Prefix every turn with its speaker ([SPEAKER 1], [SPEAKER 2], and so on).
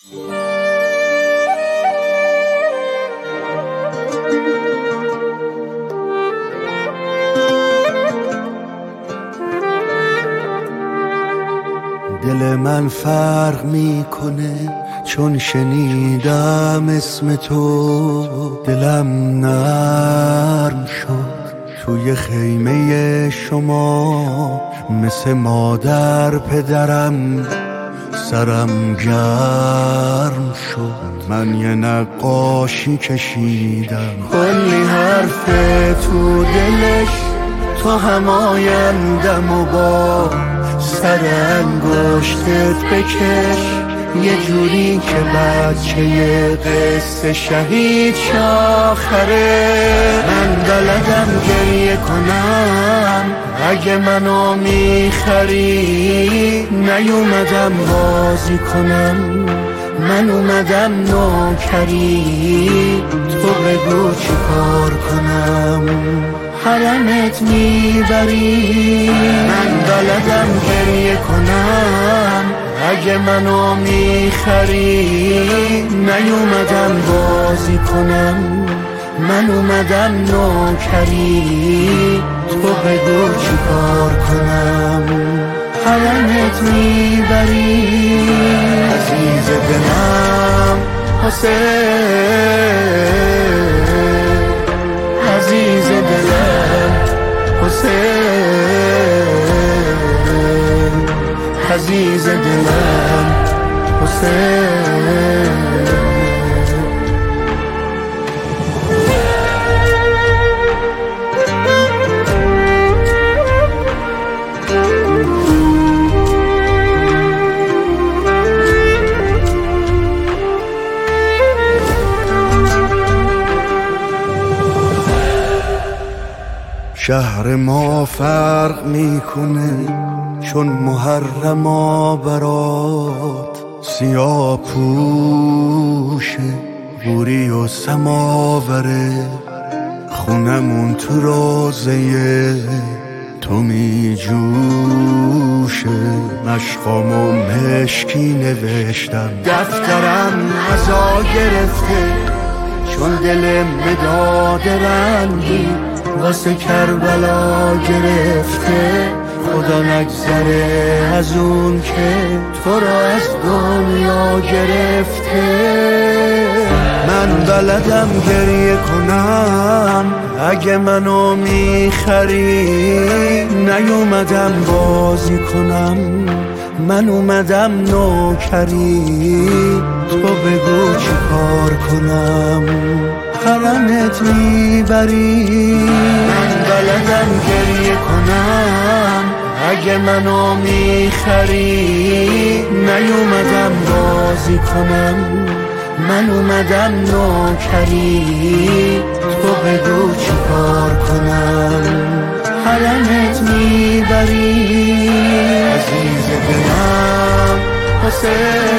[SPEAKER 1] دل من فرق میکنه چون شنیدم اسم تو، دلم نرم شد توی خیمه شما، مثل مادر پدرم سرم گرم شد. من یه نقاشی کشیدم کلی حرف تو دلش، تو هم آیندم و با سر انگشتت بکش، یه جوری که بچه قصه شهید شاخره. من بلدم گریه کنم اگه منو میخری، نیومدم بازی کنم من اومدم نوکری، تو بگو چی کار کنم حرمت میبری. من بلدم گریه کنم اگه منو میخری، نیومدم بازی کنم من اومدم نوکری، تو بگو چی کار کنم حرمت میبری. عزیز دلم حسین، عزیز دلم حسین، عزیز دلم حسین. شهر ما فرق میکنه چون محرما برات، سیاه پوشه بوری و سماوره، خونمون تو روزه تو می جوشه. مشقامو مشکی نوشتم دفترم عزا گرفته، چون دل مداد رنگی واسه کربلا گرفته. خدا نگذره از اون که تو را از دنیا گرفته. من بلدم گریه کنم اگه منو میخری، نیومدم بازی کنم من اومدم نوکری، تو بگو چی کار کنم حرمت میبری. من بلدم گریه کنم اگه منو میخری، نیومدم بازی کنم من اومدم نوکری، تو بگو چی کار کنم حرمت میبری. عزیز دلم حسین،